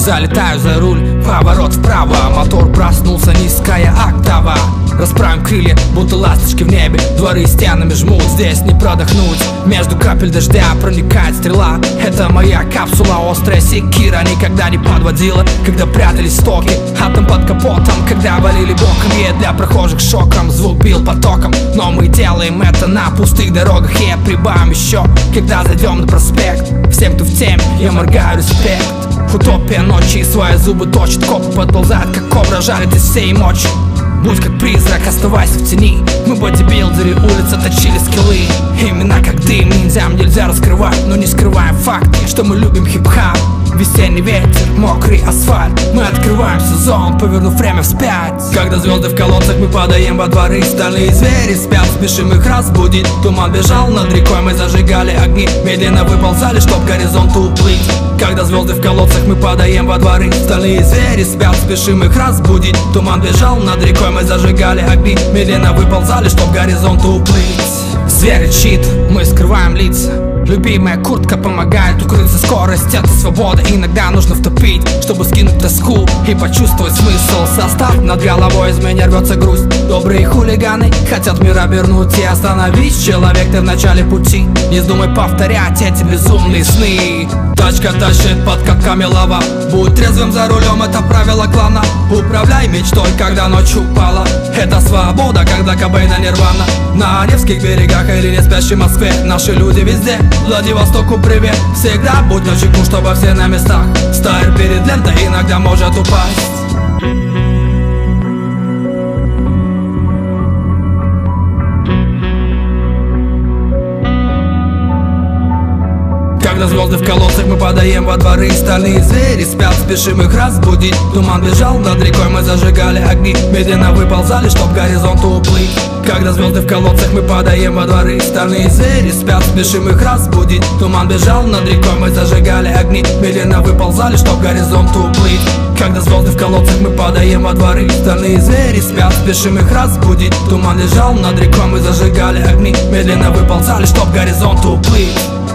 Залетаю за руль, поворот вправо, мотор проснулся, низкая октава. Расправим крылья, будто ласточки в небе. Дворы стенами жмут, здесь не продохнуть. Между капель дождя проникает стрела. Это моя капсула, острая секира никогда не подводила. Когда прятали стоки, атом под капотом. Когда валили боком, и для прохожих шоком. Звук бил потоком, но мы делаем это на пустых дорогах. И прибавим еще, когда зайдем на проспект. Всем, кто в теме, я моргаю респект. Утопия ночи, свои зубы точит. Копы подползают, как кобра, жарит из всей мочи. Будь как призрак, оставайся в тени. Мы бодибилдеры, улицы точили скиллы. Именно как дым, ниндзям нельзя раскрывать. Но не скрываем факт, что мы любим хип-хап. Весенний ветер, мокрый асфальт. Мы открываем сезон, повернув время вспять. Когда звезды в колодцах, мы падаем во дворы. Стальные звери спят, спешим их разбудить. Туман бежал над рекой, мы зажигали огни. Медленно выползали, чтоб к горизонту уплыть. Когда звезды в колодцах, мы падаем во дворы. Стальные звери спят, спешим их разбудить. Туман бежал над рекой, мы зажигали огни. Медленно выползали, чтоб к горизонту уплыть. Зверь рычит, мы скрываем лица. Любимая куртка помогает укрыться. Скорость — это свобода, иногда нужно втопить, чтобы скинуть тоску и почувствовать смысл. Состав над головой, из меня рвется грусть. Добрые хулиганы хотят мир обернуть. И остановись, человек, ты в начале пути. Не вздумай повторять эти безумные сны. Тачка тащит под катками лава. Будь трезвым за рулем, это правило клана. Управляй мечтой, когда ночь упала. Это свобода, когда Кобейна Нирвана. На Невских берегах или не спящей Москве. Наши люди везде, Владивостоку привет. Всегда будь начеку, чтобы все на местах. Стайр перед лентой иногда может упасть. Когда звезды в колодцах, мы падаем во дворы. Стальные звери спят, спешим их разбудить. Туман бежал над рекой, мы зажигали огни. Медленно выползали, чтоб к горизонту уплыть. Когда звезды в колодцах, мы падаем во дворы. Стальные звери спят, спешим их разбудить. Туман бежал над рекой, мы зажигали огни. Медленно выползали, чтоб к горизонту уплыть. Когда звезды в колодцах, мы падаем во дворы. Стальные звери спят, спешим их разбудить. Туман лежал над рекой, мы зажигали огни. Медленно выползали, чтоб к горизонту уплыть.